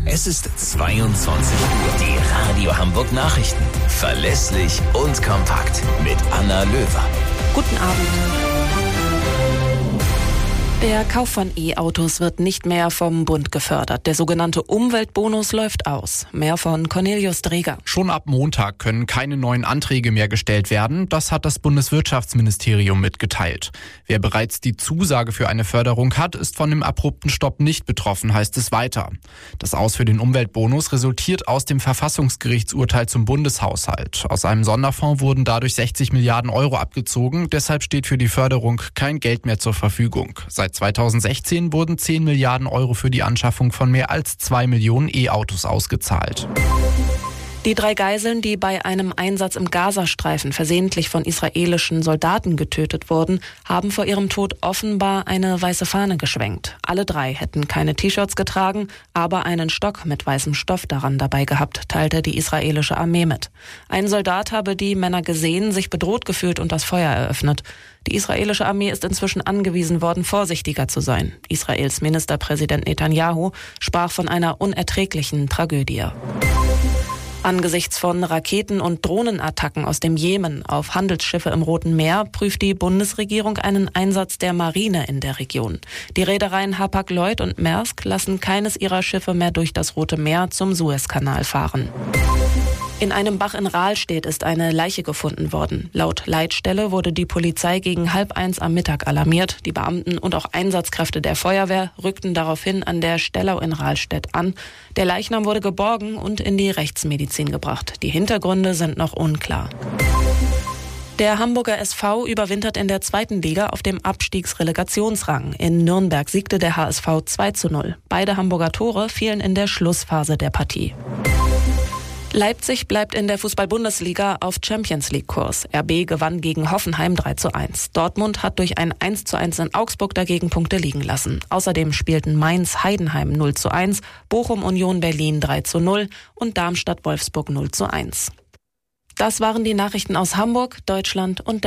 Es ist 22 Uhr. Die Radio Hamburg Nachrichten. Verlässlich und kompakt mit Anna Löwer. Guten Abend. Der Kauf von E-Autos wird nicht mehr vom Bund gefördert. Der sogenannte Umweltbonus läuft aus. Mehr von Cornelius Dreger. Schon ab Montag können keine neuen Anträge mehr gestellt werden. Das hat das Bundeswirtschaftsministerium mitgeteilt. Wer bereits die Zusage für eine Förderung hat, ist von dem abrupten Stopp nicht betroffen, heißt es weiter. Das Aus für den Umweltbonus resultiert aus dem Verfassungsgerichtsurteil zum Bundeshaushalt. Aus einem Sonderfonds wurden dadurch 60 Milliarden Euro abgezogen. Deshalb steht für die Förderung kein Geld mehr zur Verfügung. Seit 2016 wurden 10 Milliarden Euro für die Anschaffung von mehr als 2 Millionen E-Autos ausgezahlt. Die 3 Geiseln, die bei einem Einsatz im Gazastreifen versehentlich von israelischen Soldaten getötet wurden, haben vor ihrem Tod offenbar eine weiße Fahne geschwenkt. Alle 3 hätten keine T-Shirts getragen, aber einen Stock mit weißem Stoff daran dabei gehabt, teilte die israelische Armee mit. Ein Soldat habe die Männer gesehen, sich bedroht gefühlt und das Feuer eröffnet. Die israelische Armee ist inzwischen angewiesen worden, vorsichtiger zu sein. Israels Ministerpräsident Netanyahu sprach von einer unerträglichen Tragödie. Angesichts von Raketen- und Drohnenattacken aus dem Jemen auf Handelsschiffe im Roten Meer prüft die Bundesregierung einen Einsatz der Marine in der Region. Die Reedereien Hapag-Lloyd und Maersk lassen keines ihrer Schiffe mehr durch das Rote Meer zum Suezkanal fahren. In einem Bach in Rahlstedt ist eine Leiche gefunden worden. Laut Leitstelle wurde die Polizei gegen 12:30 am Mittag alarmiert. Die Beamten und auch Einsatzkräfte der Feuerwehr rückten daraufhin an der Stellau in Rahlstedt an. Der Leichnam wurde geborgen und in die Rechtsmedizin gebracht. Die Hintergründe sind noch unklar. Der Hamburger SV überwintert in der 2. Liga auf dem Abstiegsrelegationsrang. In Nürnberg siegte der HSV 2:0. Beide Hamburger Tore fielen in der Schlussphase der Partie. Leipzig bleibt in der Fußball-Bundesliga auf Champions-League-Kurs. RB gewann gegen Hoffenheim 3:1. Dortmund hat durch ein 1:1 in Augsburg dagegen Punkte liegen lassen. Außerdem spielten Mainz-Heidenheim 0:1, Bochum-Union Berlin 3:0 und Darmstadt-Wolfsburg 0:1. Das waren die Nachrichten aus Hamburg, Deutschland und der